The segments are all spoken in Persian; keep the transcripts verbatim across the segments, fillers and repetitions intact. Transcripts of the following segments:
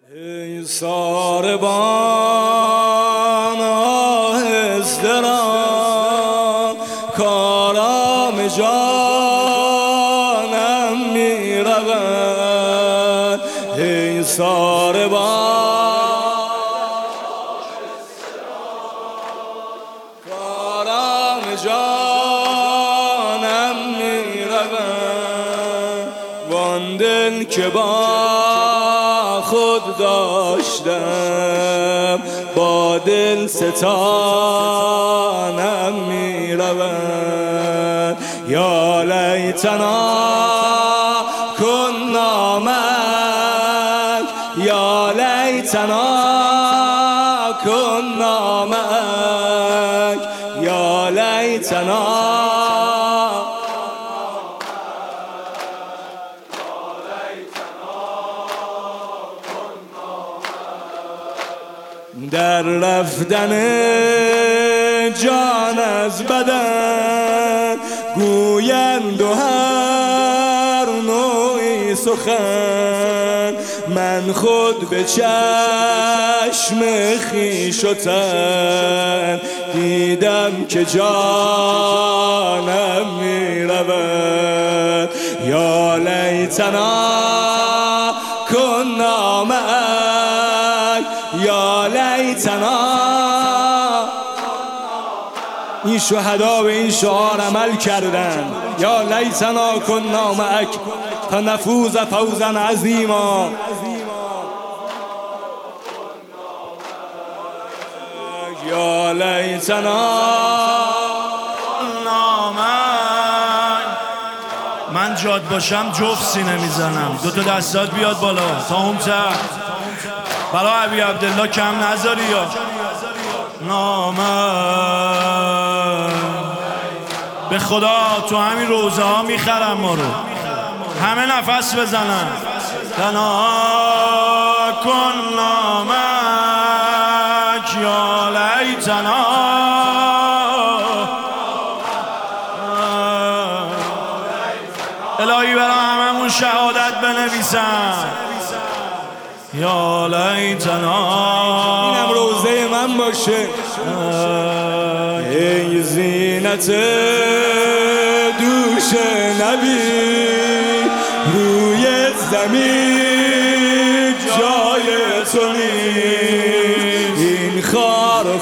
ای ساربان آهسته را کارام جانم می رود. ای ساربان کارام جانم می رود. وان دل که با خود داشتم با دل ستانم می رود. یا لیتنا کنا معک، یا لیتنا کنا معک، یا لیتنا در رفتن جان از بدن گویند و هر نوعی سخن. من خود به چشم خویش و تن دیدم که جانم می رود. یا لیتنا کنا معک، یا لیتنا. این شهدا به این شعار عمل کردن. یا لیتنا کنا معک تا نفوز فوزا عظیما. یا لیتنا کنا معک. من جاد باشم جفت سینه میزنم. دو تا دستات بیاد بالا تا اون تحت. برای ابی عبدالله کم نذاری یا نامه. به خدا تو همین روزه ها میخرم ما رو. همه نفس بزنن. تنا کن نامک یا لیتنا. الهی برای هممون شهادت بنویسن. یا لیتنا. اینم روزه من باشه. ای زینت دوش نبی روی زمین جای تو نیست. این خار و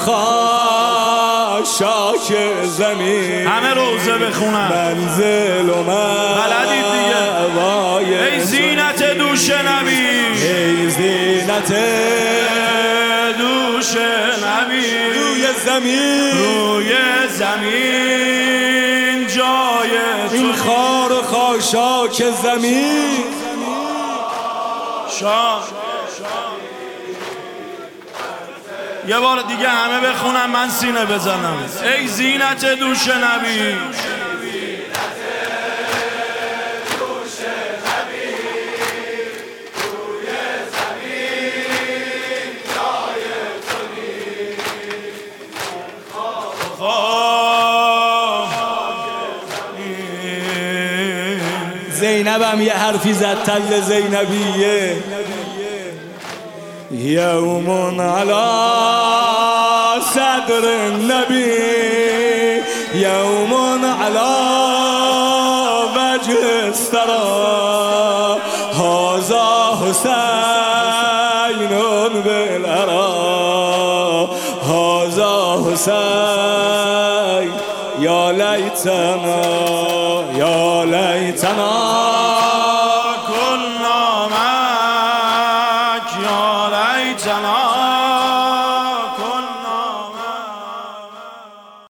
خاشاک زمین همه روزه بخونن. منزل و بلدید دیگه. ای زینت دوش نبی، ای زینت دوش نبی روی زمین روی زمین جای تو. این خار و خاشاک زمین شان. یه بار دیگه همه بخونن من سینه بزنم. ای زینت دوش نبی، زینبم یه حرفی زد تل زینبیه. یومون علا صدر النبی، یومون علا وجه استرا، هازا حسین بالعرا، هازا حسین. یا لیتنا یا لیتنا کنا معک یا لیتنا.